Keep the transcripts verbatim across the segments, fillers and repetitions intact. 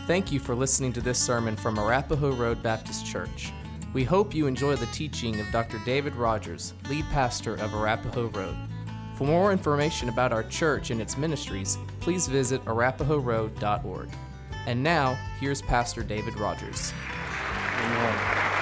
Thank you for listening to this sermon from Arapahoe Road Baptist Church. We hope you enjoy the teaching of Doctor David Rogers, lead pastor of Arapahoe Road. For more information about our church and its ministries, please visit arapahoe road dot org. And now, here's Pastor David Rogers. Amen.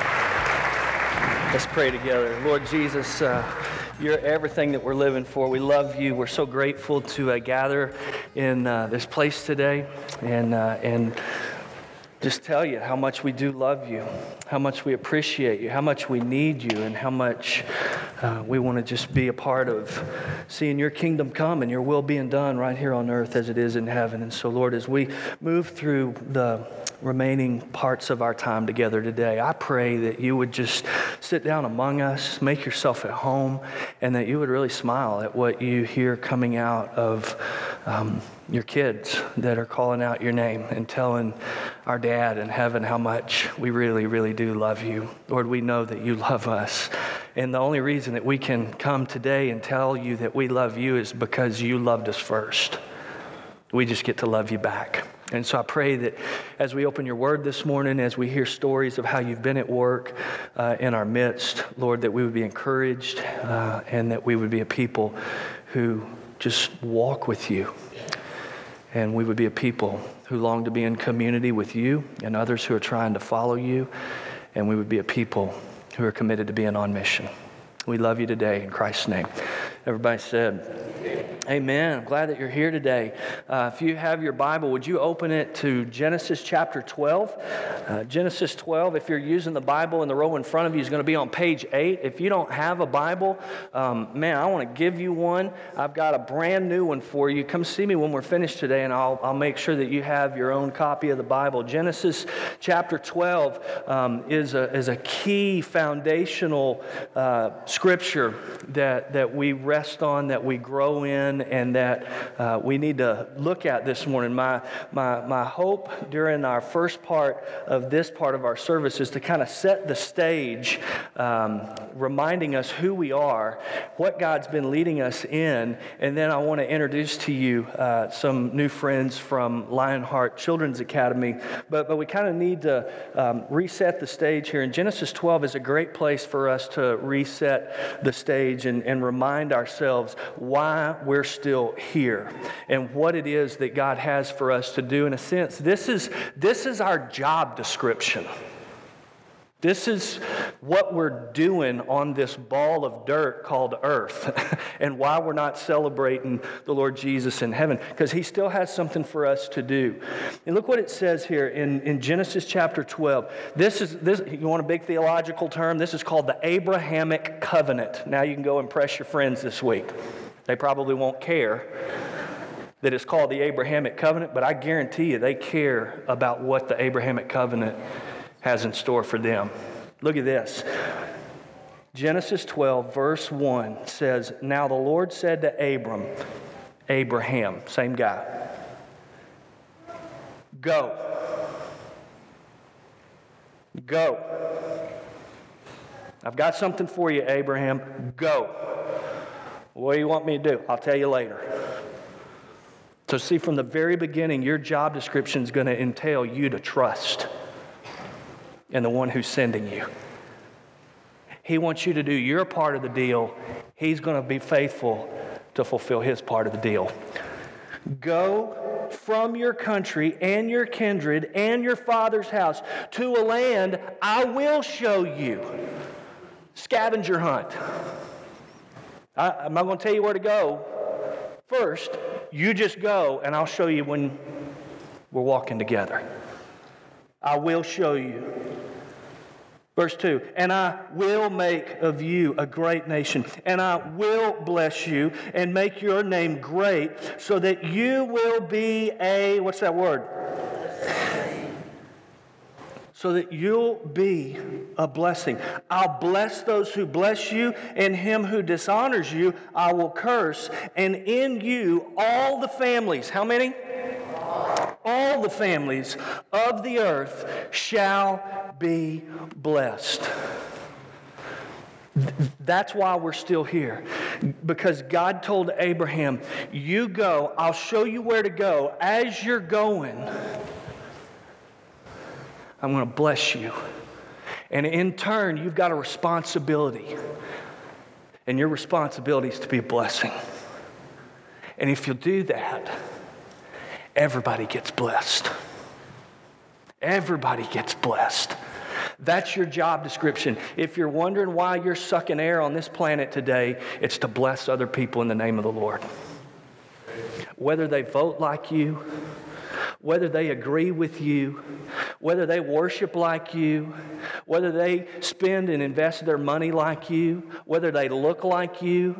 Let's pray together. Lord Jesus, uh, you're everything that we're living for. We love you. We're so grateful to uh, gather in uh, this place today and uh, and just tell you how much we do love you, how much we appreciate you, how much we need you, and how much uh, we want to just be a part of seeing your kingdom come and your will being done right here on earth as it is in heaven. And so, Lord, as we move through the remaining parts of our time together today, I pray that you would just sit down among us, make yourself at home, and that you would really smile at what you hear coming out of um, your kids that are calling out your name and telling our dad in heaven how much we really, really do love you. Lord, we know that you love us. And the only reason that we can come today and tell you that we love you is because you loved us first. We just get to love you back. And so I pray that as we open your word this morning, as we hear stories of how you've been at work uh, in our midst, Lord, that we would be encouraged uh, and that we would be a people who just walk with you. And we would be a people who long to be in community with you and others who are trying to follow you. And we would be a people who are committed to being on mission. We love you today in Christ's name. Everybody said, amen. I'm glad that you're here today. Uh, if you have your Bible, would you open it to Genesis chapter twelve? Uh, Genesis twelve, if you're using the Bible in the row in front of you, is going to be on page eight. If you don't have a Bible, um, man, I want to give you one. I've got a brand new one for you. Come see me when we're finished today, and I'll, I'll make sure that you have your own copy of the Bible. Genesis chapter twelve um, is, a, is a key foundational uh, scripture that, that we rest on, that we grow in, and that uh, we need to look at this morning. My, my, my hope during our first part of this part of our service is to kind of set the stage, um, reminding us who we are, what God's been leading us in, and then I want to introduce to you uh, some new friends from Lionheart Children's Academy. But, but we kind of need to um, reset the stage here. And Genesis twelve is a great place for us to reset the stage and, and remind ourselves why we're still here and what it is that God has for us to do. In a sense, this is this is our job description. This is what we're doing on this ball of dirt called earth and why we're not celebrating the Lord Jesus in heaven, because he still has something for us to do. And look what it says here in, in Genesis chapter twelve. This is this. You want a big theological term? This is called the Abrahamic covenant. Now you can go impress your friends this week. They probably won't care that it's called the Abrahamic covenant, but I guarantee you they care about what the Abrahamic covenant has in store for them. Look at this. Genesis twelve, verse one says, "Now the Lord said to Abram," Abraham, same guy, "Go. Go. I've got something for you, Abraham. Go. What do you want me to do? I'll tell you later." So see, from the very beginning, your job description is going to entail you to trust in the one who's sending you. He wants you to do your part of the deal. He's going to be faithful to fulfill his part of the deal. "Go from your country and your kindred and your father's house to a land I will show you." Scavenger hunt. I, I'm not going to tell you where to go first. You just go, and I'll show you when we're walking together. I will show you. Verse two, "And I will make of you a great nation, and I will bless you and make your name great, so that you will be a," what's that word? "So that you'll be a blessing. I'll bless those who bless you, and him who dishonors you I will curse. And in you all the families," how many? "All the families of the earth shall be blessed." That's why we're still here. Because God told Abraham, you go, I'll show you where to go. As you're going, I'm going to bless you. And in turn, you've got a responsibility. And your responsibility is to be a blessing. And if you'll do that, everybody gets blessed. Everybody gets blessed. That's your job description. If you're wondering why you're sucking air on this planet today, it's to bless other people in the name of the Lord. Whether they vote like you, whether they agree with you, whether they worship like you, whether they spend and invest their money like you, whether they look like you,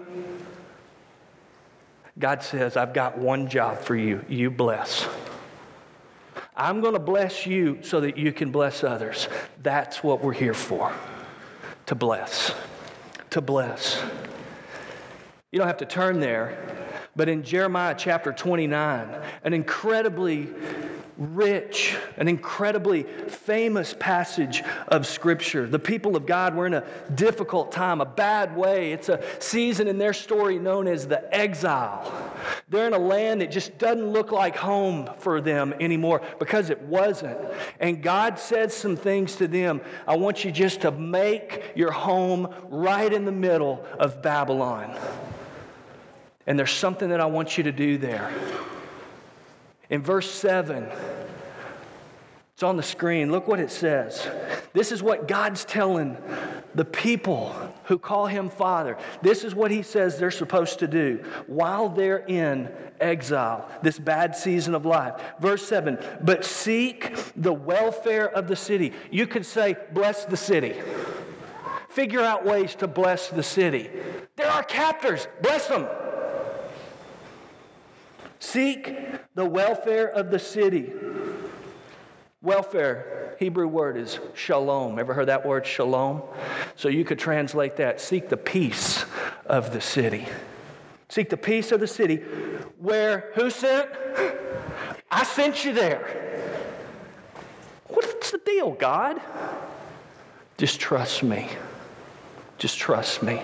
God says, I've got one job for you. You bless. I'm going to bless you so that you can bless others. That's what we're here for. To bless. To bless. You don't have to turn there, but in Jeremiah chapter twenty-nine, an incredibly rich, an incredibly famous passage of Scripture. The people of God were in a difficult time, a bad way. It's a season in their story known as the exile. They're in a land that just doesn't look like home for them anymore because it wasn't. And God said some things to them. I want you just to make your home right in the middle of Babylon. And there's something that I want you to do there. In verse seven, it's on the screen. Look what it says. This is what God's telling the people who call Him Father. This is what He says they're supposed to do while they're in exile, this bad season of life. Verse seven, but seek the welfare of the city. You could say, bless the city. Figure out ways to bless the city. There are captors. Bless them. Seek the welfare of the city. Welfare, Hebrew word is shalom. Ever heard that word, shalom? So you could translate that. Seek the peace of the city. Seek the peace of the city. Where, who sent? I sent you there. What's the deal, God? Just trust me. Just trust me.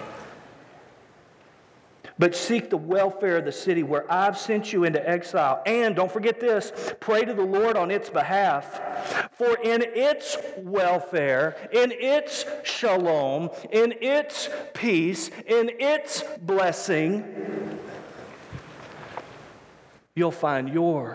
But seek the welfare of the city where I've sent you into exile. And don't forget this, pray to the Lord on its behalf. For in its welfare, in its shalom, in its peace, in its blessing, you'll find your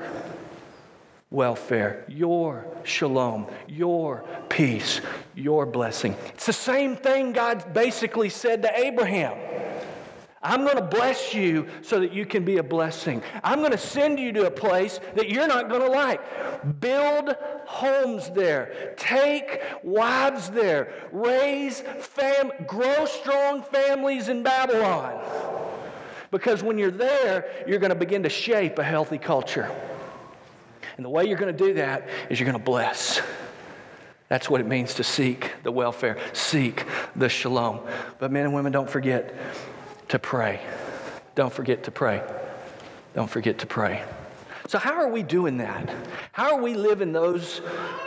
welfare, your shalom, your peace, your blessing. It's the same thing God basically said to Abraham. I'm going to bless you so that you can be a blessing. I'm going to send you to a place that you're not going to like. Build homes there. Take wives there. Raise fam, grow strong families in Babylon. Because when you're there, you're going to begin to shape a healthy culture. And the way you're going to do that is you're going to bless. That's what it means to seek the welfare, seek the shalom. But men and women, don't forget to pray. Don't forget to pray. Don't forget to pray. So how are we doing that? How are we living those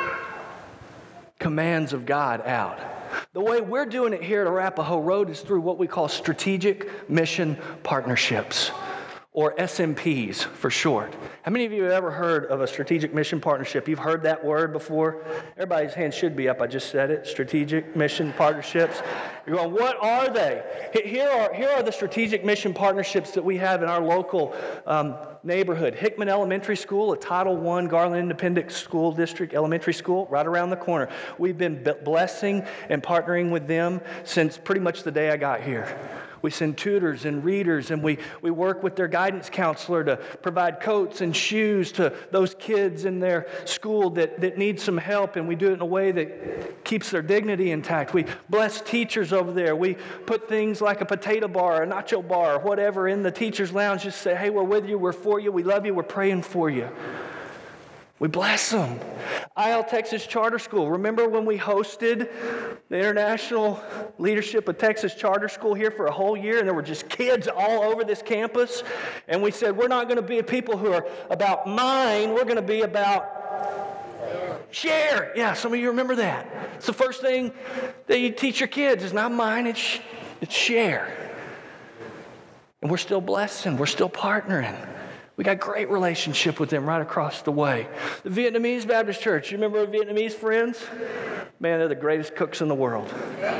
commands of God out? The way we're doing it here at Arapahoe Road is through what we call strategic mission partnerships, or S M Ps for short. How many of you have ever heard of a strategic mission partnership? You've heard that word before? Everybody's hand should be up. I just said it. Strategic mission partnerships. You're going, what are they? Here are, here are the strategic mission partnerships that we have in our local um, neighborhood. Hickman Elementary School, a Title one Garland Independent School District elementary school, right around the corner. We've been blessing and partnering with them since pretty much the day I got here. We send tutors and readers, and we, we work with their guidance counselor to provide coats and shoes to those kids in their school that, that need some help, and we do it in a way that keeps their dignity intact. We bless teachers over there. We put things like a potato bar, a nacho bar, or whatever in the teacher's lounge. Just say, hey, we're with you, we're for you, we love you, we're praying for you. We bless them. I L Texas Charter School. Remember when we hosted the International Leadership of Texas Charter School here for a whole year, and there were just kids all over this campus? And we said, we're not going to be people who are about mine. We're going to be about share. Yeah, some of you remember that. It's the first thing that you teach your kids. It's not mine, it's, it's share. And we're still blessing. We're still partnering. We got great relationship with them right across the way. The Vietnamese Baptist Church, you remember our Vietnamese friends? Man, they're the greatest cooks in the world.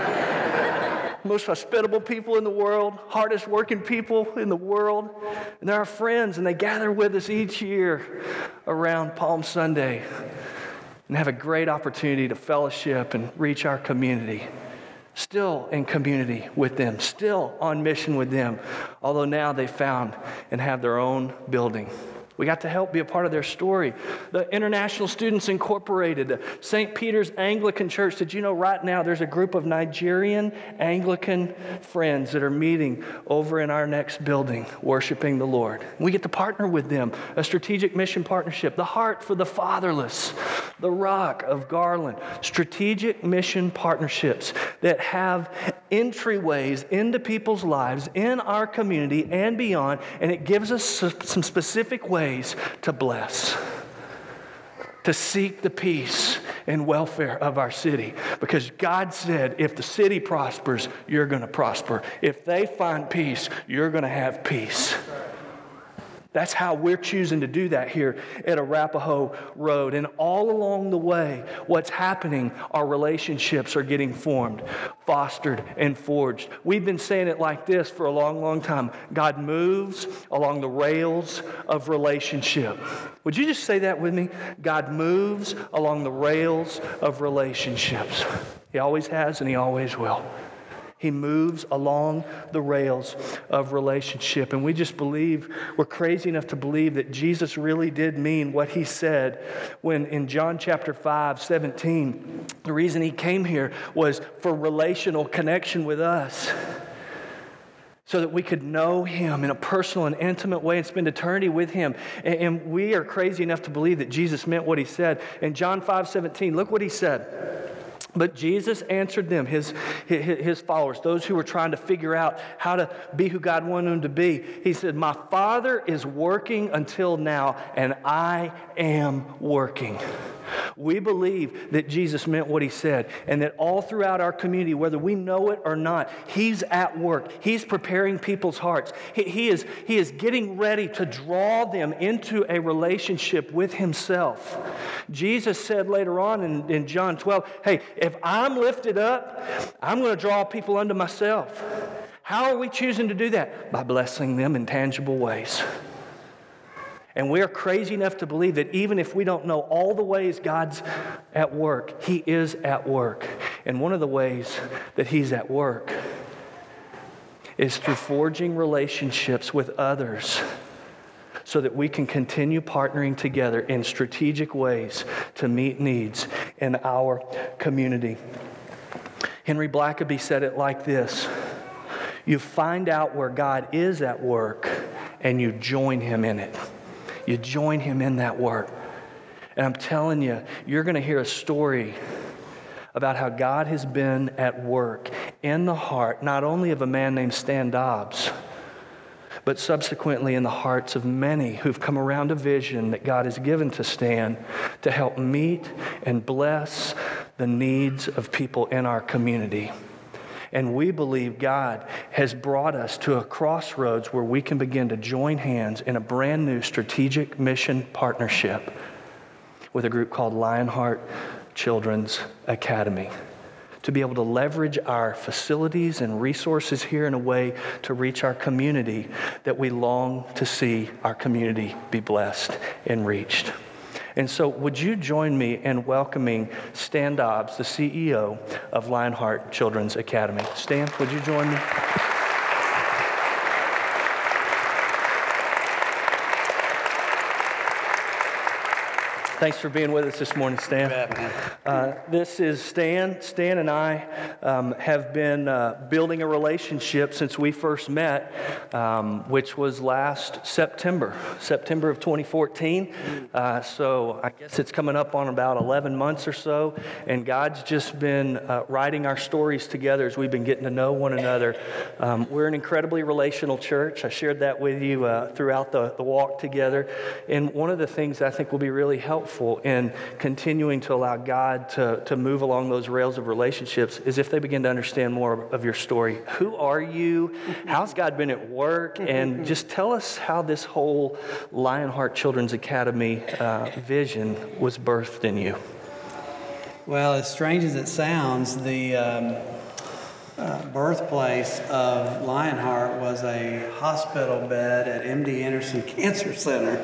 Most hospitable people in the world, hardest working people in the world. And they're our friends, and they gather with us each year around Palm Sunday and have a great opportunity to fellowship and reach our community. Still in community with them, still on mission with them, although now they found and have their own building. We got to help be a part of their story. The International Students Incorporated, the Saint Peter's Anglican Church. Did you know right now there's a group of Nigerian Anglican friends that are meeting over in our next building, worshiping the Lord? We get to partner with them, a strategic mission partnership. The Heart for the Fatherless, the Rock of Garland. Strategic mission partnerships that have entryways into people's lives in our community and beyond, and it gives us some specific ways to bless, to seek the peace and welfare of our city. Because God said, if the city prospers, you're going to prosper. If they find peace, you're going to have peace. That's how we're choosing to do that here at Arapahoe Road. And all along the way, what's happening, our relationships are getting formed, fostered, and forged. We've been saying it like this for a long, long time. God moves along the rails of relationship. Would you just say that with me? God moves along the rails of relationships. He always has and He always will. He moves along the rails of relationship. And we just believe, we're crazy enough to believe that Jesus really did mean what He said when in John chapter five, seventeen, the reason He came here was for relational connection with us, so that we could know Him in a personal and intimate way and spend eternity with Him. And we are crazy enough to believe that Jesus meant what He said. In John five, seventeen, look what He said. But Jesus answered them, his, his, his followers, those who were trying to figure out how to be who God wanted them to be. He said, my Father is working until now, and I am working. We believe that Jesus meant what He said, and that all throughout our community, whether we know it or not, He's at work. He's preparing people's hearts. He, he, is, he is getting ready to draw them into a relationship with Himself. Jesus said later on in, in John twelve, hey, if I'm lifted up, I'm going to draw people unto myself. How are we choosing to do that? By blessing them in tangible ways. And we're crazy enough to believe that even if we don't know all the ways God's at work, He is at work. And one of the ways that He's at work is through forging relationships with others so that we can continue partnering together in strategic ways to meet needs in our community. Henry Blackaby said it like this: you find out where God is at work and you join Him in it. You join Him in that work. And I'm telling you, you're going to hear a story about how God has been at work in the heart, not only of a man named Stan Dobbs, but subsequently in the hearts of many who've come around a vision that God has given to Stan to help meet and bless the needs of people in our community. And we believe God has brought us to a crossroads where we can begin to join hands in a brand new strategic mission partnership with a group called Lionheart Children's Academy, to be able to leverage our facilities and resources here in a way to reach our community that we long to see our community be blessed and reached. And so would you join me in welcoming Stan Dobbs, the C E O of Lionheart Children's Academy. Stan, would you join me? Thanks for being with us this morning, Stan. Uh, this is Stan. Stan and I um, have been uh, building a relationship since we first met, um, which was last September, September of twenty fourteen. Uh, so I guess it's coming up on about eleven months or so, and God's just been uh, writing our stories together as we've been getting to know one another. Um, we're an incredibly relational church. I shared that with you uh, throughout the, the walk together. And one of the things I think will be really helpful helpful in continuing to allow God to, to move along those rails of relationships is if they begin to understand more of your story. Who are you? How's God been at work? And just tell us how this whole Lionheart Children's Academy uh, vision was birthed in you. Well, as strange as it sounds, the um, uh, birthplace of Lionheart was a hospital bed at M D Anderson Cancer Center.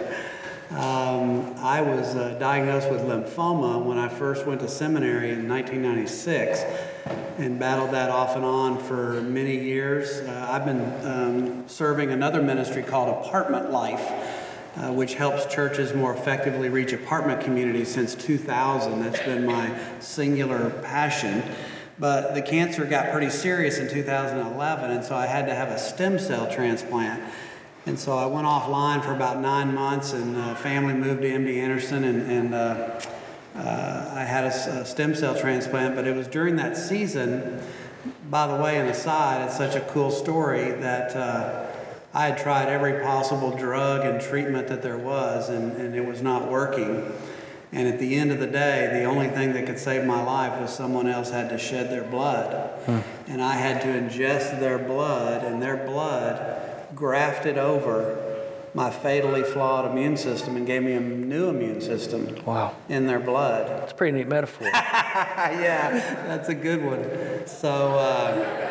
Um, I was uh, diagnosed with lymphoma when I first went to seminary in nineteen ninety-six and battled that off and on for many years. Uh, I've been um, serving another ministry called Apartment Life, Uh, which helps churches more effectively reach apartment communities since two thousand. That's been my singular passion. But the cancer got pretty serious in two thousand eleven, and so I had to have a stem cell transplant. And so I went offline for about nine months, and uh, family moved to M D Anderson, and, and uh, uh, I had a, a stem cell transplant. But it was during that season, by the way, an aside, it's such a cool story that uh, I had tried every possible drug and treatment that there was, and, and it was not working. And at the end of the day, the only thing that could save my life was someone else had to shed their blood. Hmm. And I had to ingest their blood, and their blood grafted over my fatally flawed immune system and gave me a new immune system. Wow. In their blood. That's a pretty neat metaphor. Yeah, that's a good one. So, uh,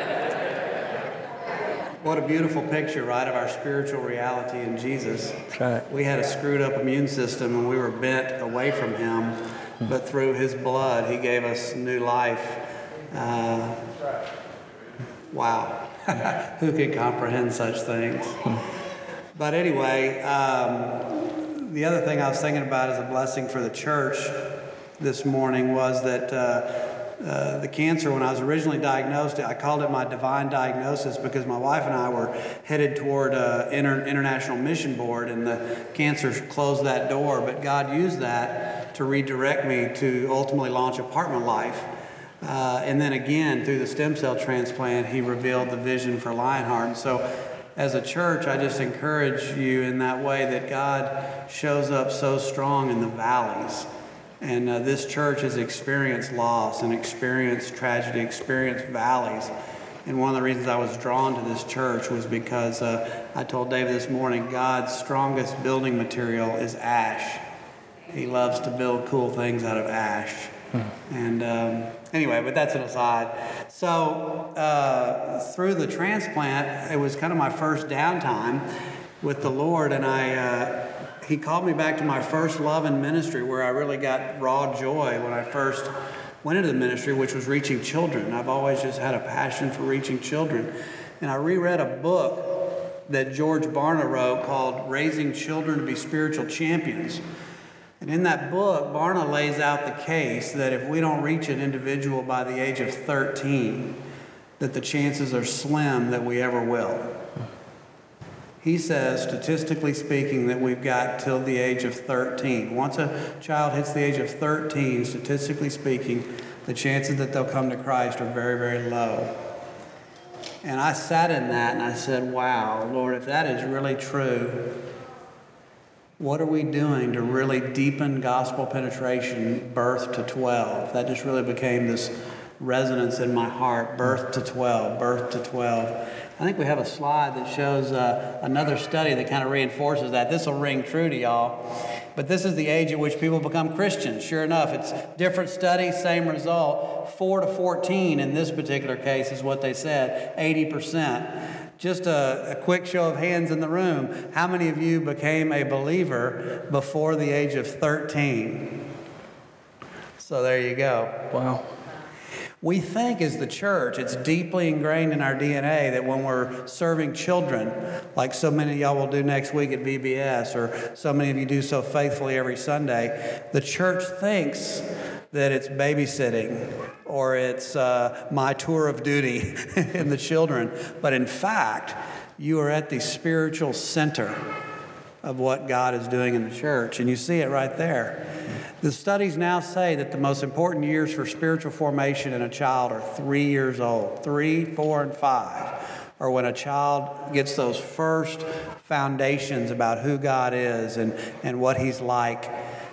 what a beautiful picture, right, of our spiritual reality in Jesus. That's right. We had a screwed up immune system and we were bent away from him, mm. but through his blood, he gave us new life. Uh, wow. Who could comprehend such things? Mm. But anyway, um, the other thing I was thinking about as a blessing for the church this morning was that uh, Uh, the cancer, when I was originally diagnosed, I called it my divine diagnosis because my wife and I were headed toward uh, inter- International Mission Board, and the cancer closed that door. But God used that to redirect me to ultimately launch Apartment Life. Uh, and then again, through the stem cell transplant, he revealed the vision for Lionheart. And so as a church, I just encourage you in that way that God shows up so strong in the valleys. And uh, this church has experienced loss and experienced tragedy, experienced valleys. And one of the reasons I was drawn to this church was because uh, I told David this morning, God's strongest building material is ash. He loves to build cool things out of ash. Hmm. And um, anyway, but that's an aside. So uh, through the transplant, it was kind of my first downtime with the Lord, and I... Uh, He called me back to my first love in ministry, where I really got raw joy when I first went into the ministry, which was reaching children. I've always just had a passion for reaching children. And I reread a book that George Barna wrote called Raising Children to be Spiritual Champions. And in that book, Barna lays out the case that if we don't reach an individual by the age of thirteen, that the chances are slim that we ever will. He says, statistically speaking, that we've got till the age of thirteen. Once a child hits the age of thirteen, statistically speaking, the chances that they'll come to Christ are very, very low. And I sat in that and I said, wow, Lord, if that is really true, what are we doing to really deepen gospel penetration, birth to twelve? That just really became this resonance in my heart, birth to twelve, birth to twelve. I think we have a slide that shows uh, another study that kind of reinforces that. This will ring true to y'all. But this is the age at which people become Christians. Sure enough, it's different study, same result. four to fourteen in this particular case is what they said, eighty percent. Just a, a quick show of hands in the room. How many of you became a believer before the age of thirteen? So there you go. Wow. We think as the church, it's deeply ingrained in our D N A that when we're serving children, like so many of y'all will do next week at V B S, or so many of you do so faithfully every Sunday, the church thinks that it's babysitting or it's uh, my tour of duty in the children. But in fact, you are at the spiritual center of what God is doing in the church, and you see it right there. The studies now say that the most important years for spiritual formation in a child are three years old, three, four, and five, or when a child gets those first foundations about who God is and, and what he's like.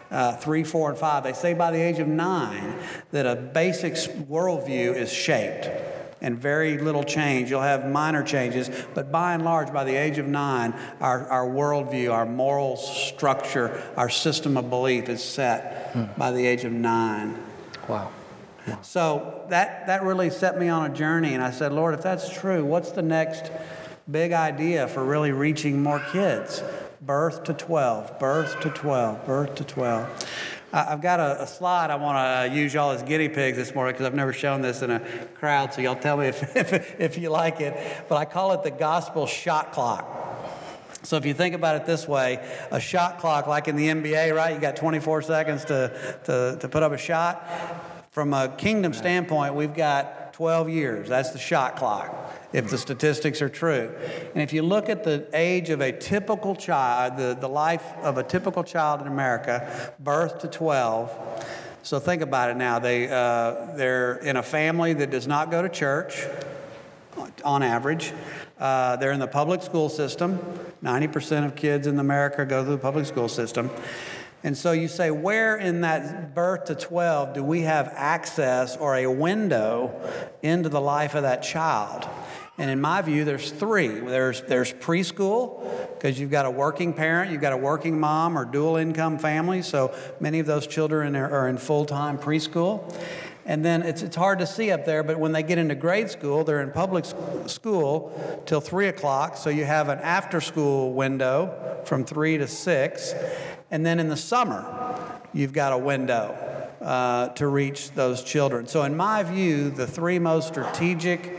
uh, three, four, and five. They say by the age of nine that a basic worldview is shaped. And very little change. You'll have minor changes, but by and large, by the age of nine, our, our worldview, our moral structure, our system of belief is set hmm. by the age of nine. Wow. wow. So that, that really set me on a journey, and I said, Lord, if that's true, what's the next big idea for really reaching more kids? Birth to twelve, birth to twelve, birth to twelve. I've got a, a slide I want to use y'all as guinea pigs this morning because I've never shown this in a crowd, so y'all tell me if, if, if you like it. But I call it the gospel shot clock. So if you think about it this way, a shot clock like in the N B A, right? You got twenty-four seconds to, to, to put up a shot. From a kingdom standpoint, we've got twelve years. That's the shot clock, if the statistics are true. And if you look at the age of a typical child, the, the life of a typical child in America, birth to twelve, so think about it now. They, uh, they're in a family that does not go to church, on average. Uh, they're in the public school system. ninety percent of kids in America go through the public school system. And so you say, where in that birth to twelve do we have access or a window into the life of that child? And in my view, there's three. There's, there's preschool, because you've got a working parent, you've got a working mom or dual income family, so many of those children are, are in full-time preschool. And then it's, it's hard to see up there, but when they get into grade school, they're in public school till three o'clock, so you have an after-school window from three to six. And then in the summer, you've got a window uh, to reach those children. So in my view, the three most strategic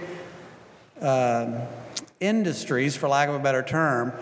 uh, industries, for lack of a better term,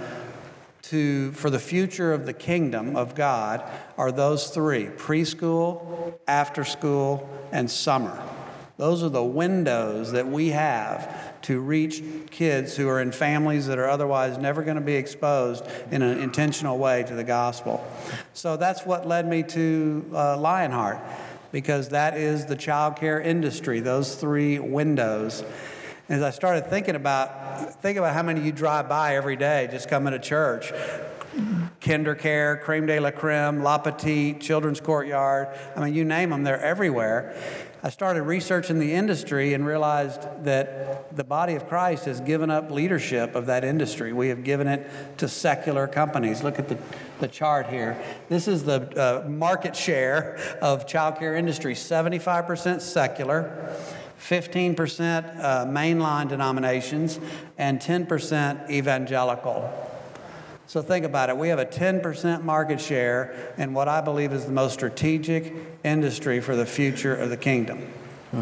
to for the future of the kingdom of God are those three: preschool, after school, and summer. Those are the windows that we have to reach kids who are in families that are otherwise never going to be exposed in an intentional way to the gospel. So that's what led me to uh, Lionheart, because that is the child care industry, those three windows. As I started thinking about, think about how many you drive by every day just coming to church. Kinder Care, Creme de la Creme, La Petite, Children's Courtyard. I mean, you name them, they're everywhere. I started researching the industry and realized that the body of Christ has given up leadership of that industry. We have given it to secular companies. Look at the, the chart here. This is the uh, market share of child care industry, seventy-five percent secular, fifteen percent uh, mainline denominations, and ten percent evangelical. So think about it. We have a ten percent market share in what I believe is the most strategic industry for the future of the kingdom. Hmm.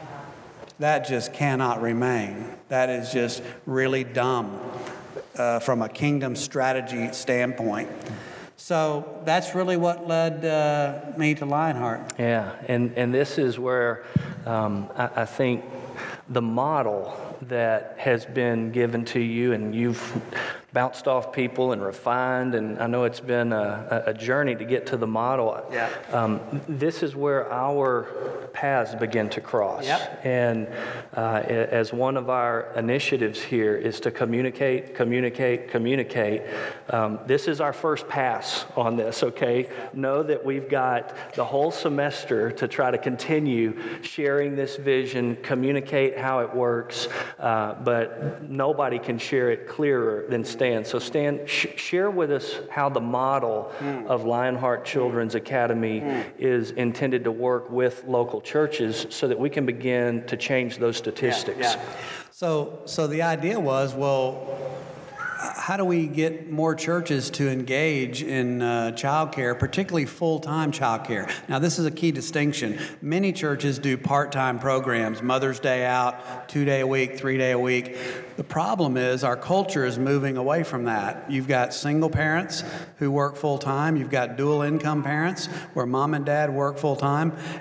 That just cannot remain. That is just really dumb uh, from a kingdom strategy standpoint. So that's really what led uh, me to Lionheart. Yeah, and, and this is where um, I, I think the model that has been given to you, and you've bounced off people and refined, and I know it's been a, a journey to get to the model. Yeah. Um, this is where our paths begin to cross. Yep. And uh, as one of our initiatives here is to communicate, communicate, communicate. Um, this is our first pass on this, okay? Know that we've got the whole semester to try to continue sharing this vision, communicate how it works, uh, but nobody can share it clearer than Stan. So Stan, sh- share with us how the model mm. of Lionheart Children's Academy mm. is intended to work with local churches so that we can begin to change those statistics. Yeah, yeah. So, so the idea was, well, how do we get more churches to engage in uh, child care, particularly full-time child care? Now, this is a key distinction. Many churches do part-time programs, Mother's Day out, two-day a week, three-day a week. The problem is our culture is moving away from that. You've got single parents who work full-time. You've got dual-income parents where mom and dad work full-time.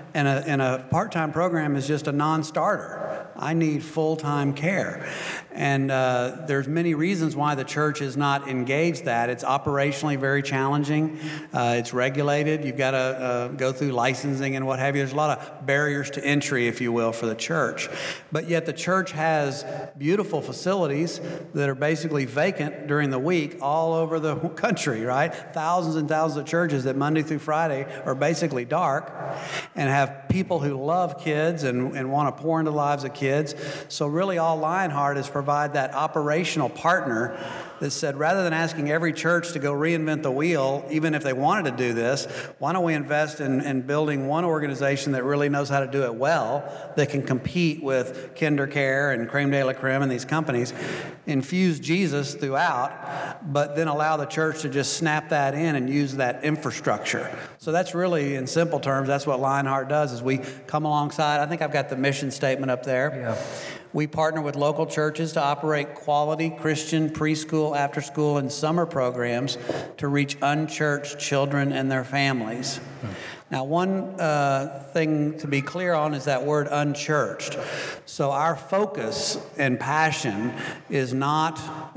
and a, and a part-time program is just a non-starter. I need full-time care. And uh, there's many reasons why the church is not engaged that. It's operationally very challenging. Uh, it's regulated. You've got to uh, go through licensing and what have you. There's a lot of barriers to entry, if you will, for the church. But yet the church has beautiful facilities that are basically vacant during the week all over the country, right? Thousands and thousands of churches that Monday through Friday are basically dark and have people who love kids and, and want to pour into the lives of kids. So really all Lionheart is provide that operational partner that said, rather than asking every church to go reinvent the wheel, even if they wanted to do this, why don't we invest in, in building one organization that really knows how to do it well, that can compete with KinderCare and Creme de la Creme and these companies, infuse Jesus throughout, but then allow the church to just snap that in and use that infrastructure. So that's really, in simple terms, that's what Lionheart does, is we come alongside. I think I've got the mission statement up there. Yeah. We partner with local churches to operate quality Christian preschool, after-school, and summer programs to reach unchurched children and their families. Hmm. Now, one uh, thing to be clear on is that word unchurched. So our focus and passion is not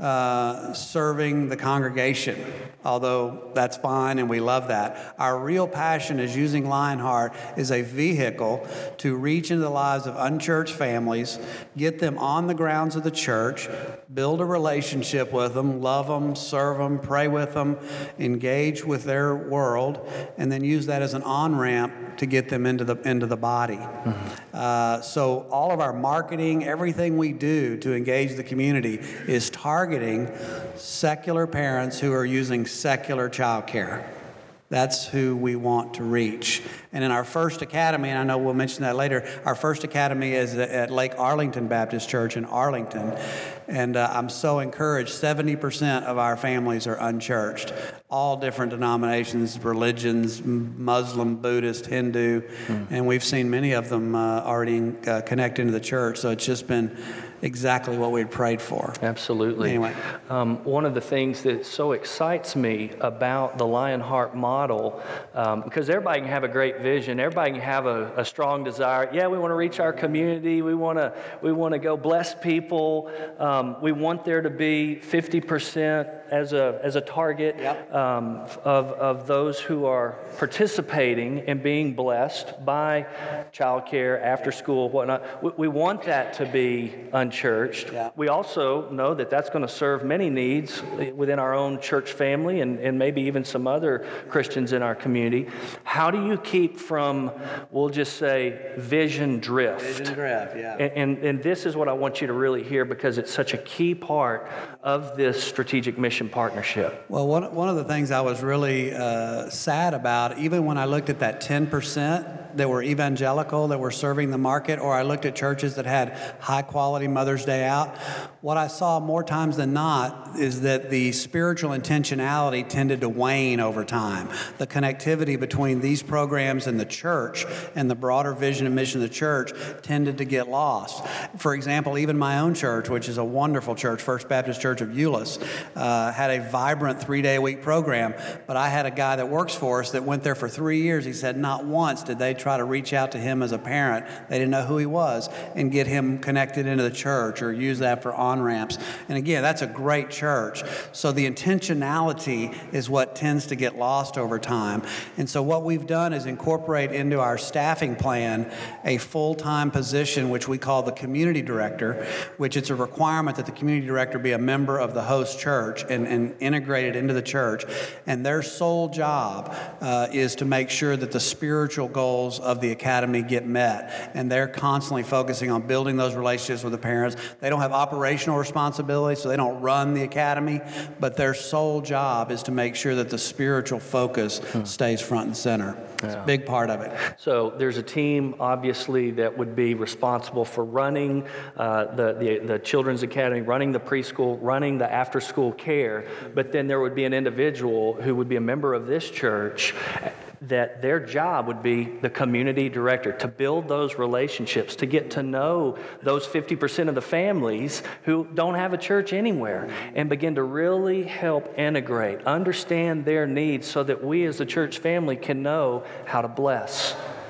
uh, serving the congregation, although that's fine and we love that. Our real passion is using Lionheart as a vehicle to reach into the lives of unchurched families, get them on the grounds of the church, build a relationship with them, love them, serve them, pray with them, engage with their world, and then use that as an on-ramp to get them into the into the body. Mm-hmm. Uh, so all of our marketing, everything we do to engage the community is targeting secular parents who are using secular childcare. That's who we want to reach. And in our first academy, and I know we'll mention that later, our first academy is at Lake Arlington Baptist Church in Arlington. And uh, I'm so encouraged, seventy percent of our families are unchurched. All different denominations, religions, Muslim, Buddhist, Hindu. Mm. And we've seen many of them uh, already uh, connect into the church. So it's just been exactly what we'd prayed for. Absolutely. Anyway. Um, one of the things that so excites me about the Lionheart model, um, because everybody can have a great vision, everybody can have a, a strong desire. Yeah, we want to reach our community. We want to we want to go bless people. Um, we want there to be fifty percent as a as a target yep. um, of of those who are participating and being blessed by childcare, after school, whatnot. We, we want that to be unchurched. Yeah. We also know that that's going to serve many needs within our own church family and, and maybe even some other Christians in our community. How do you keep from, we'll just say, vision drift? Vision drift, yeah. And, and, and this is what I want you to really hear, because it's such a key part of this strategic mission partnership. Well, one, one of the things I was really uh, sad about, even when I looked at that ten percent that were evangelical, that were serving the market, or I looked at churches that had high-quality Mother's Day out, what I saw more times than not is that the spiritual intentionality tended to wane over time. The connectivity between these programs and the church and the broader vision and mission of the church tended to get lost. For example, even my own church, which is a wonderful church, First Baptist Church of Euless, uh, had a vibrant three-day-a-week program, but I had a guy that works for us that went there for three years. He said not once did they try to reach out to him as a parent. They didn't know who he was, and get him connected into the church or use that for on-ramps. And again, that's a great church. So the intentionality is what tends to get lost over time. And so what we've done is incorporate into our staffing plan a full-time position, which we call the community director, which it's a requirement that the community director be a member of the host church and, and integrated into the church. And their sole job uh, is to make sure that the spiritual goals of the academy get met. And they're constantly focusing on building those relationships with the parents. They don't have operational responsibility, so they don't run the academy, but their sole job is to make sure that the spiritual focus hmm. stays front and center. Yeah. It's a big part of it. So there's a team, obviously, that would be responsible for running uh, the, the, the Children's Academy, running the preschool, running the after-school care, but then there would be an individual who would be a member of this church that their job would be the community director, to build those relationships, to get to know those fifty percent of the families who don't have a church anywhere, and begin to really help integrate, understand their needs, so that we as a church family can know how to bless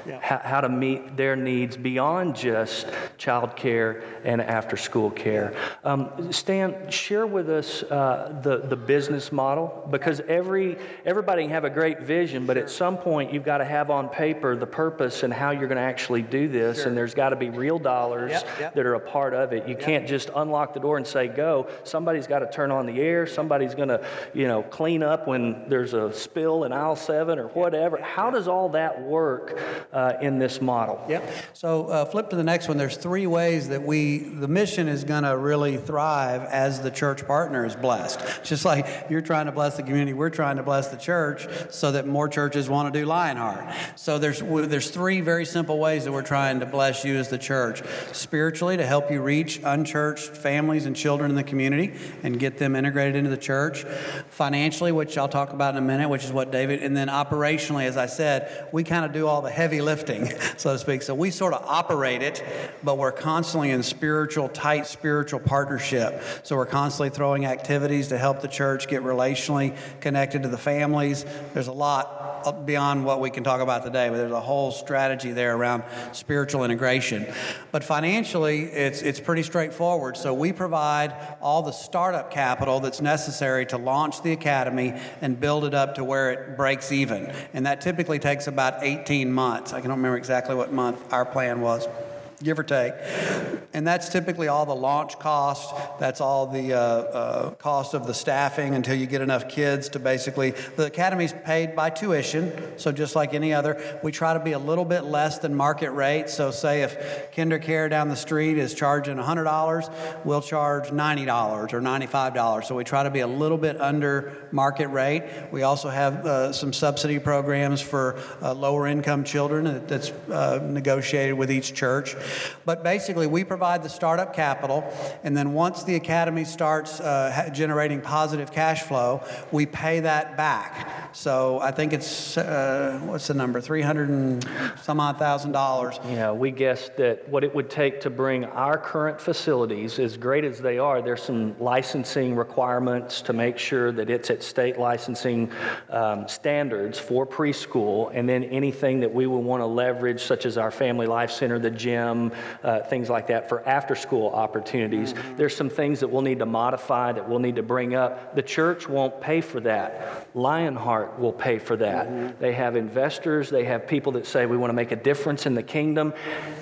yeah. how, how to meet their needs beyond just child care and after-school care. Um, Stan, share with us uh, the, the business model, because every everybody can have a great vision, but at some point you've got to have on paper the purpose and how you're going to actually do this, sure. and there's got to be real dollars yep, yep. that are a part of it. You yep. can't just unlock the door and say, go. Somebody's got to turn on the air. Somebody's going to, you know, clean up when there's a spill in aisle seven or whatever. How does all that work uh, in this model? Yep. So uh, flip to the next one. There's three ways that we, the mission is going to really thrive as the church partner is blessed. Just like you're trying to bless the community, we're trying to bless the church so that more churches want to do Lionheart. So there's there's three very simple ways that we're trying to bless you as the church. Spiritually, to help you reach unchurched families and children in the community and get them integrated into the church. Financially, which I'll talk about in a minute, which is what David, and then operationally, as I said, we kind of do all the heavy lifting, so to speak. So we sort of operate it, but we're constantly in spiritual, tight spiritual partnership. So we're constantly throwing activities to help the church get relationally connected to the families. There's a lot beyond what we can talk about today, but there's a whole strategy there around spiritual integration. But financially, it's it's pretty straightforward. So we provide all the startup capital that's necessary to launch the academy and build it up to where it breaks even. And that typically takes about eighteen months. I don't remember exactly what month our plan was, give or take. And that's typically all the launch cost. That's all the uh, uh, cost of the staffing until you get enough kids to basically, the academy's paid by tuition, so just like any other. We try to be a little bit less than market rate. So say if KinderCare down the street is charging one hundred dollars, we'll charge ninety dollars or ninety-five dollars. So we try to be a little bit under market rate. We also have uh, some subsidy programs for uh, lower income children that's uh, negotiated with each church. But basically, we provide the startup capital, and then once the academy starts uh, generating positive cash flow, we pay that back. So I think it's, uh, what's the number, three hundred and some odd thousand dollars. Yeah, we guessed that what it would take to bring our current facilities, as great as they are, there's some licensing requirements to make sure that it's at state licensing um, standards for preschool, and then anything that we will want to leverage, such as our Family Life Center, the gym, uh, things like that for after-school opportunities. Mm-hmm. There's some things that we'll need to modify, that we'll need to bring up. The church won't pay for that. Lionheart will pay for that. Mm-hmm. They have investors. They have people that say, we want to make a difference in the kingdom.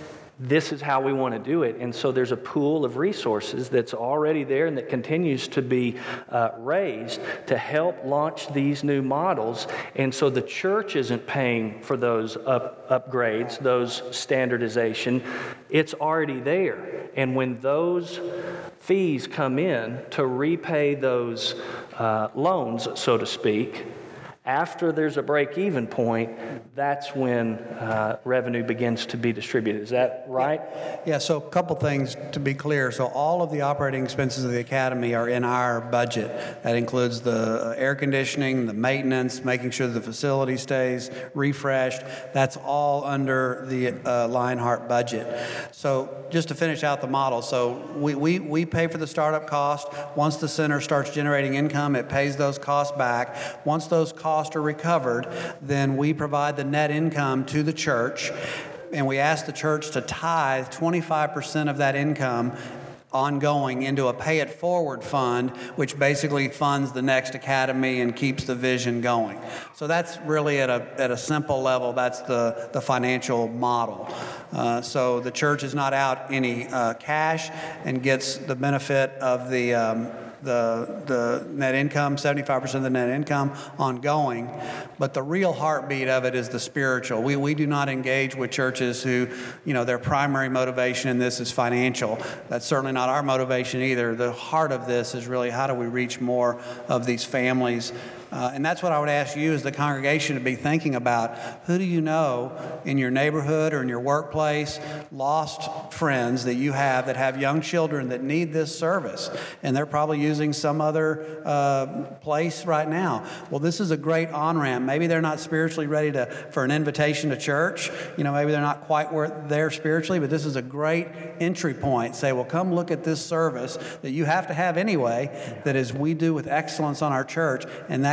This is how we want to do it. And so there's a pool of resources that's already there and that continues to be uh, raised to help launch these new models. And so the church isn't paying for those up, upgrades, those standardization. It's already there. And when those fees come in to repay those uh, loans, so to speak, after there's a break-even point, that's when uh, revenue begins to be distributed. Is that right? Yeah. yeah, so a couple things to be clear. So all of the operating expenses of the academy are in our budget. That includes the air conditioning, the maintenance, making sure the facility stays refreshed. That's all under the uh, Lionheart budget. So just to finish out the model, so we, we, we pay for the startup cost. Once the center starts generating income, it pays those costs back. Once those costs costs are recovered, then we provide the net income to the church, and we ask the church to tithe twenty-five percent of that income ongoing into a pay it forward fund, which basically funds the next academy and keeps the vision going. So that's really at a at a simple level, that's the, the financial model. Uh, so the church is not out any uh, cash and gets the benefit of the um, the the net income, seventy-five percent of the net income ongoing, but the real heartbeat of it is the spiritual. We we do not engage with churches who, you know, their primary motivation in this is financial. That's certainly not our motivation either. The heart of this is really how do we reach more of these families. Uh, and that's what I would ask you as the congregation to be thinking about. Who do you know in your neighborhood or in your workplace, lost friends that you have that have young children that need this service, and they're probably using some other uh, place right now? Well, this is a great on-ramp. Maybe they're not spiritually ready to for an invitation to church. You know, maybe they're not quite where there spiritually, but this is a great entry point. Say, well, come look at this service that you have to have anyway, that is we do with excellence on our church, and that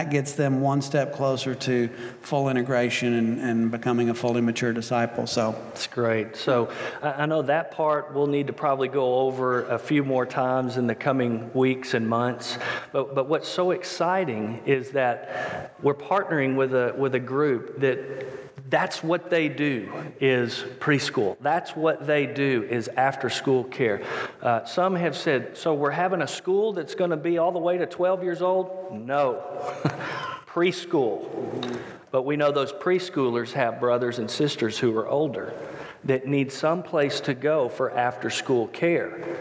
that gets them one step closer to full integration and, and becoming a fully mature disciple. So that's great. So I know that part we'll need to probably go over a few more times in the coming weeks and months. But but what's so exciting is that we're partnering with a with a group that that's what they do is preschool. That's what they do is after school care. Uh, some have said, so we're having a school that's going to be all the way to twelve years old? No. Preschool. But we know those preschoolers have brothers and sisters who are older that need some place to go for after-school care.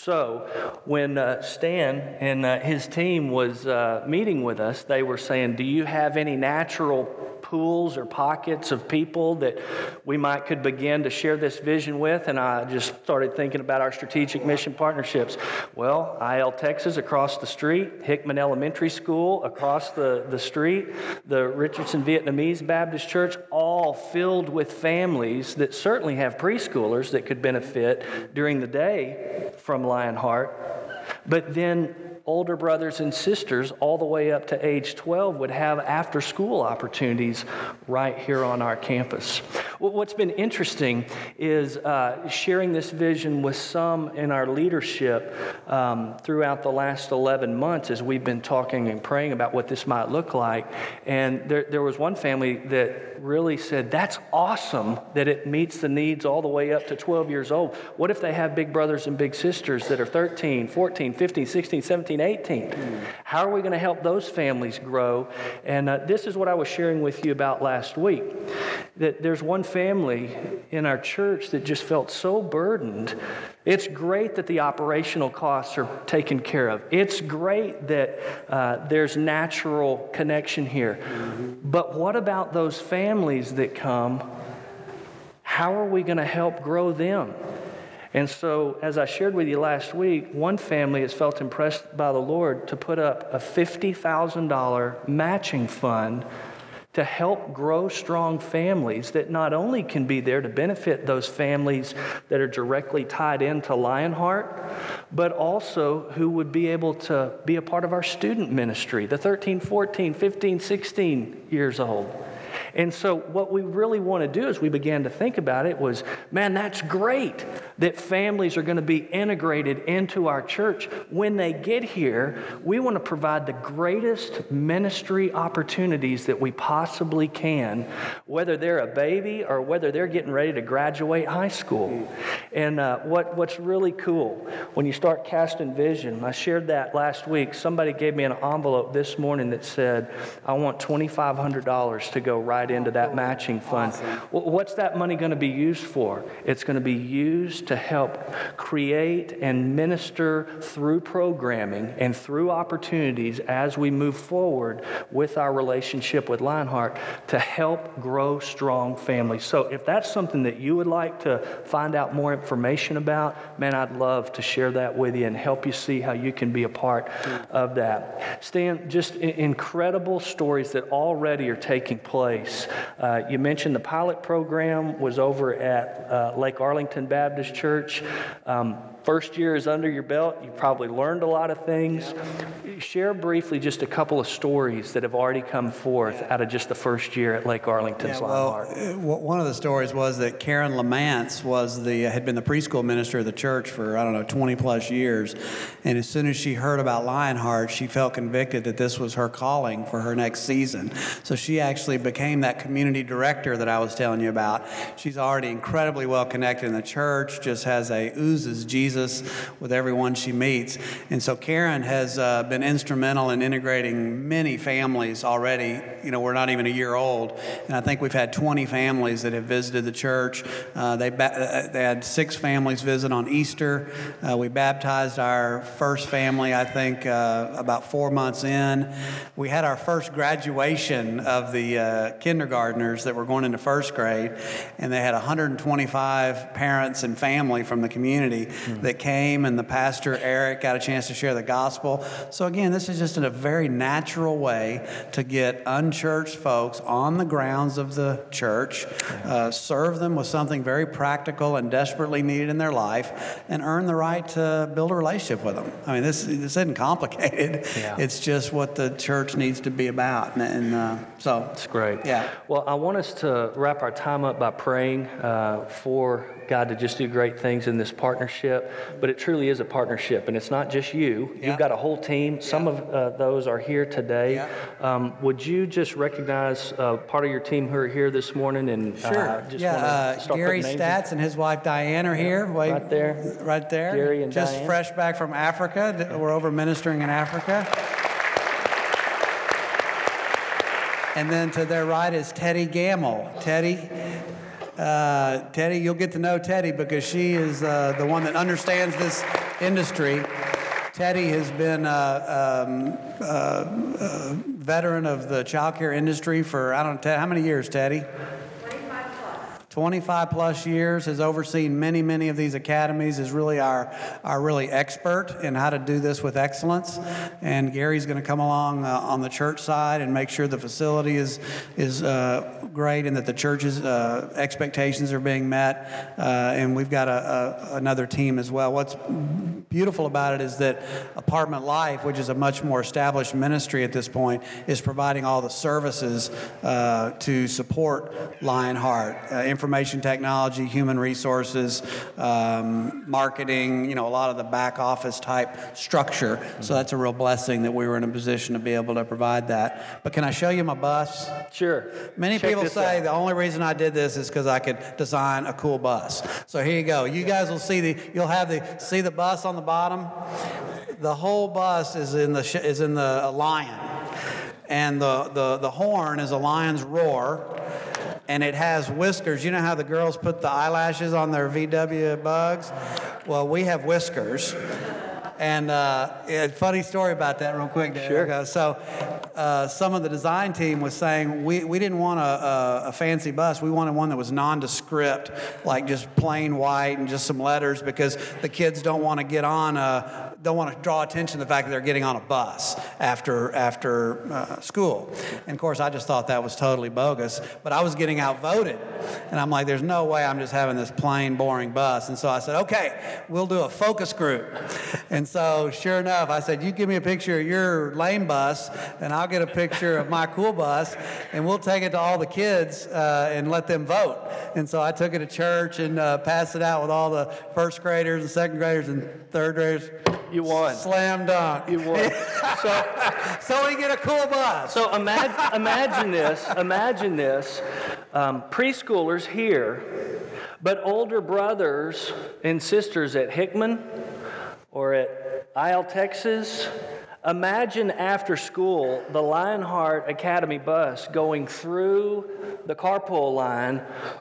So when uh, Stan and uh, his team was uh, meeting with us, they were saying, do you have any natural pools or pockets of people that we might could begin to share this vision with? And I just started thinking about our strategic mission partnerships. Well, I L Texas across the street, Hickman Elementary School across the, the street, the Richardson Vietnamese Baptist Church, all filled with families that certainly have preschoolers that could benefit during the day from Lionheart. But then older brothers and sisters all the way up to age twelve would have after-school opportunities right here on our campus. What's been interesting is uh, sharing this vision with some in our leadership um, throughout the last eleven months as we've been talking and praying about what this might look like. And there, there was one family that really said, that's awesome that it meets the needs all the way up to twelve years old. What if they have big brothers and big sisters that are thirteen, fourteen, fifteen, sixteen, seventeen, eighteen? Mm. How are we going to help those families grow? And uh, this is what I was sharing with you about last week, that there's one family in our church that just felt so burdened. It's great that the operational costs are taken care of. It's great that uh, there's natural connection here. Mm-hmm. But what about those families that come? How are we going to help grow them? And so, as I shared with you last week, one family has felt impressed by the Lord to put up a fifty thousand dollars matching fund to help grow strong families that not only can be there to benefit those families that are directly tied into Lionheart, but also who would be able to be a part of our student ministry, the thirteen, fourteen, fifteen, sixteen years old. And so what we really want to do as we began to think about it was, man, that's great that families are going to be integrated into our church. When they get here, we want to provide the greatest ministry opportunities that we possibly can, whether they're a baby or whether they're getting ready to graduate high school. And uh, what, what's really cool, when you start casting vision, I shared that last week. Somebody gave me an envelope this morning that said, I want twenty-five hundred dollars to go right into that matching fund. Awesome. What's that money going to be used for? It's going to be used to help create and minister through programming and through opportunities as we move forward with our relationship with Lionheart to help grow strong families. So if that's something that you would like to find out more information about, man, I'd love to share that with you and help you see how you can be a part of that. Stan, just incredible stories that already are taking place. Uh, you mentioned the pilot program was over at uh, Lake Arlington Baptist Church. Um, first year is under your belt. You probably learned a lot of things. Share briefly just a couple of stories that have already come forth out of just the first year at Lake Arlington's yeah, well, Lionheart. One of the stories was that Karen Lamance was the had been the preschool minister of the church for, I don't know, twenty plus years. And as soon as she heard about Lionheart, she felt convicted that this was her calling for her next season. So she actually became that community director that I was telling you about. She's already incredibly well connected in the church, just has a oozes Jesus with everyone she meets. And so Karen has uh, been instrumental in integrating many families already. You know, we're not even a year old, and I think we've had twenty families that have visited the church. Uh, they, ba- they had six families visit on Easter. Uh, we baptized our first family, I think, uh, about four months in. We had our first graduation of the uh, kindergartners that were going into first grade, and they had one hundred twenty-five parents and family from the community. Mm-hmm. that came, and the pastor, Eric, got a chance to share the gospel. So again, this is just in a very natural way to get unchurched folks on the grounds of the church, uh, serve them with something very practical and desperately needed in their life, and earn the right to build a relationship with them. I mean, this, this isn't complicated. Yeah. It's just what the church needs to be about. And, and uh, so. That's great. Yeah. Well, I want us to wrap our time up by praying uh, for God to just do great things in this partnership, but it truly is a partnership, and it's not just you. Yeah. You've got a whole team. Some yeah. of uh, those are here today. Yeah. Um, would you just recognize uh, part of your team who are here this morning? And sure. Uh, just yeah. Uh, start Gary Stats in? and his wife Diane are here. Yeah. Wait, right there. Right there. Gary and just Diane. fresh back from Africa. We're over ministering in Africa. And then to their right is Teddy Gamble. Teddy. Uh, Teddy, you'll get to know Teddy because she is uh, the one that understands this industry. Teddy has been a um, uh, uh, veteran of the child care industry for, I don't know, how many years, Teddy? twenty-five plus years, has overseen many, many of these academies, is really our, our really expert in how to do this with excellence. And Gary's going to come along uh, on the church side and make sure the facility is, is uh, great and that the church's uh, expectations are being met. Uh, and we've got a, a, another team as well. What's beautiful about it is that Apartment Life, which is a much more established ministry at this point, is providing all the services uh, to support Lionheart. Uh, information technology, human resources, um, marketing, you know, a lot of the back office type structure. Mm-hmm. So that's a real blessing that we were in a position to be able to provide that. But can I show you my bus? Sure. Many Check people say out. The only reason I did this is because I could design a cool bus. So here you go. You guys will see the, you'll have the, see the bus on the bottom? The whole bus is in the, is in the lion. And the, the, the horn is a lion's roar. And it has whiskers. You know how the girls put the eyelashes on their V W bugs? Well, we have whiskers. And uh, a funny story about that real quick. Sure. So uh, some of the design team was saying we, we didn't want a, a, a fancy bus. We wanted one that was nondescript, like just plain white and just some letters, because the kids don't want to get on a, don't want to draw attention to the fact that they're getting on a bus after after uh, school. And of course, I just thought that was totally bogus. But I was getting outvoted, and I'm like, there's no way I'm just having this plain, boring bus. And so I said, okay, we'll do a focus group. And so sure enough, I said, you give me a picture of your lame bus, and I'll get a picture of my cool bus, and we'll take it to all the kids uh, and let them vote. And so I took it to church and uh, passed it out with all the first graders and second graders and third graders. You won. Slam dunk. You won. So, so we get a cool bus. So imagine, imagine this. Imagine this. Um, preschoolers here, but older brothers and sisters at Hickman or at Isle, Texas. Imagine after school the Lionheart Academy bus going through the carpool line,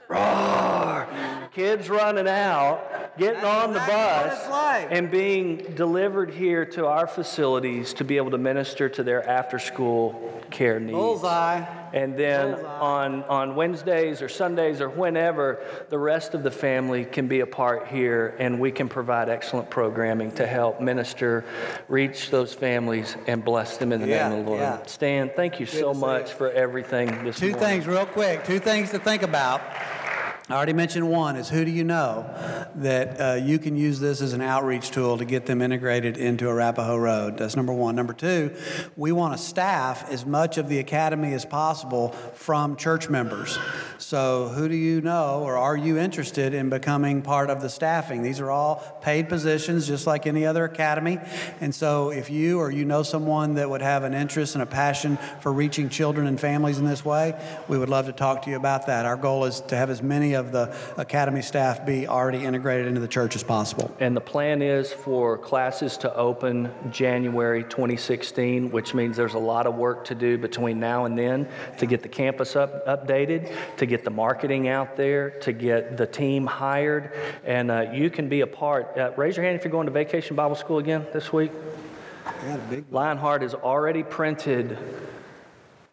roar, kids running out, getting That's on the exactly bus, what it's like. and being delivered here to our facilities to be able to minister to their after-school care needs. Bullseye. And then Bullseye. on, on Wednesdays or Sundays or whenever, the rest of the family can be a part here, and we can provide excellent programming to help minister, reach those families, and bless them in the Yeah, name of the Lord. yeah. Stan, thank you Good so to see much you. for everything this Two morning. things real quick. Two things to think about. I already mentioned one is who do you know that uh, you can use this as an outreach tool to get them integrated into Arapahoe Road. That's number one. Number two, we want to staff as much of the academy as possible from church members. So who do you know, or are you interested in becoming part of the staffing? These are all paid positions just like any other academy. And so if you or you know someone that would have an interest and a passion for reaching children and families in this way, we would love to talk to you about that. Our goal is to have as many of the academy staff be already integrated into the church as possible. And the plan is for classes to open January twenty sixteen, which means there's a lot of work to do between now and then to get the campus up, updated, to get the marketing out there, to get the team hired. And uh, you can be a part. Uh, raise your hand if you're going to Vacation Bible School again this week. Yeah, big Lionheart has already printed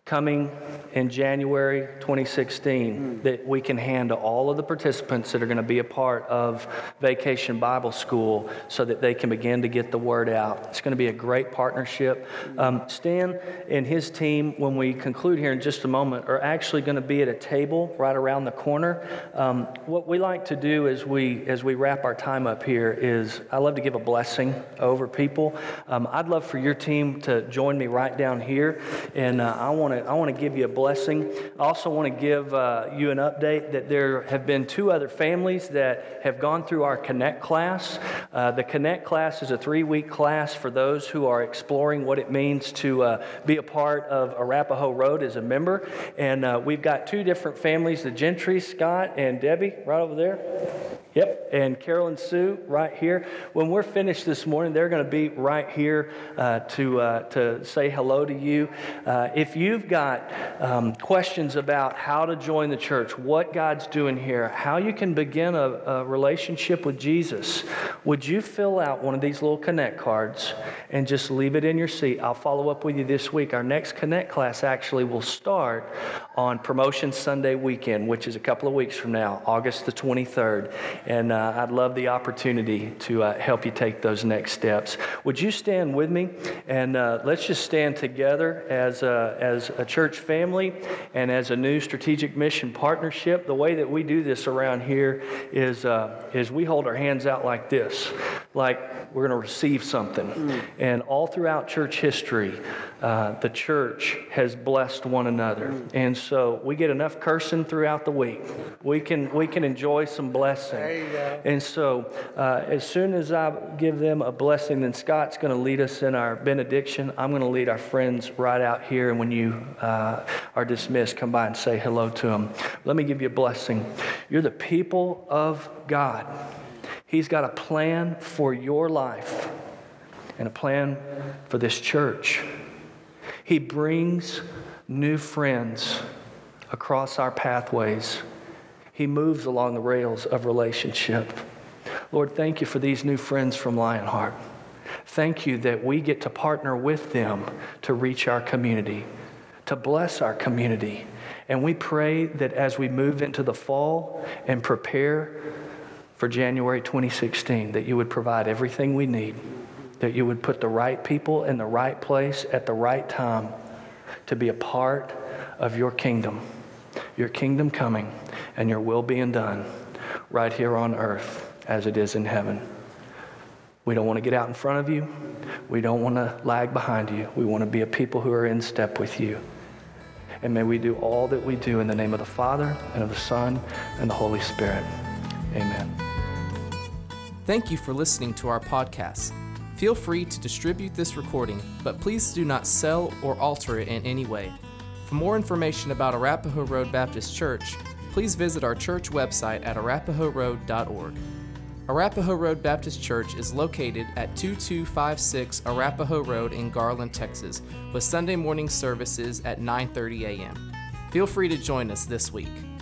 coming in January twenty sixteen that we can hand to all of the participants that are going to be a part of Vacation Bible School so that they can begin to get the word out. It's going to be a great partnership. Um, Stan and his team, when we conclude here in just a moment, are actually going to be at a table right around the corner. Um, what we like to do as we as we wrap our time up here is I love to give a blessing over people. Um, I'd love for your team to join me right down here, and uh, I want to I want to give you a blessing. I also want to give uh, you an update that there have been two other families that have gone through our Connect class. Uh, the Connect class is a three-week class for those who are exploring what it means to uh, be a part of Arapahoe Road as a member. And uh, we've got two different families, the Gentry, Scott and Debbie, right over there. Yep, and Carol and Sue right here. When we're finished this morning, they're going to be right here uh, to uh, to say hello to you. Uh, if you've got um, questions about how to join the church, what God's doing here, how you can begin a, a relationship with Jesus, would you fill out one of these little Connect cards and just leave it in your seat? I'll follow up with you this week. Our next Connect class actually will start on Promotion Sunday weekend, which is a couple of weeks from now, August the twenty-third. And uh, I'd love the opportunity to uh, help you take those next steps. Would you stand with me? And uh, let's just stand together as a, as a church family and as a new strategic mission partnership. The way that we do this around here is, uh, is we hold our hands out like this, like we're going to receive something. Mm. And all throughout church history, uh, the church has blessed one another. Mm. And so we get enough cursing throughout the week. We can, we can enjoy some blessing. There you go. And so uh, as soon as I give them a blessing, then Scott's going to lead us in our benediction. I'm going to lead our friends right out here. And when you uh, are dismissed, come by and say hello to them. Let me give you a blessing. You're the people of God. He's got a plan for your life and a plan for this church. He brings new friends across our pathways. He moves along the rails of relationship. Lord, thank you for these new friends from Lionheart. Thank you that we get to partner with them to reach our community, to bless our community. And we pray that as we move into the fall and prepare for January twenty sixteen, that you would provide everything we need, that you would put the right people in the right place at the right time to be a part of your kingdom, your kingdom coming, and your will being done right here on earth as it is in heaven. We don't want to get out in front of you. We don't want to lag behind you. We want to be a people who are in step with you. And may we do all that we do in the name of the Father, and of the Son, and the Holy Spirit. Amen. Thank you for listening to our podcast. Feel free to distribute this recording, but please do not sell or alter it in any way. For more information about Arapahoe Road Baptist Church, please visit our church website at arapahoe road dot org. Arapahoe Road Baptist Church is located at two two five six Arapahoe Road in Garland, Texas, with Sunday morning services at nine thirty a.m. Feel free to join us this week.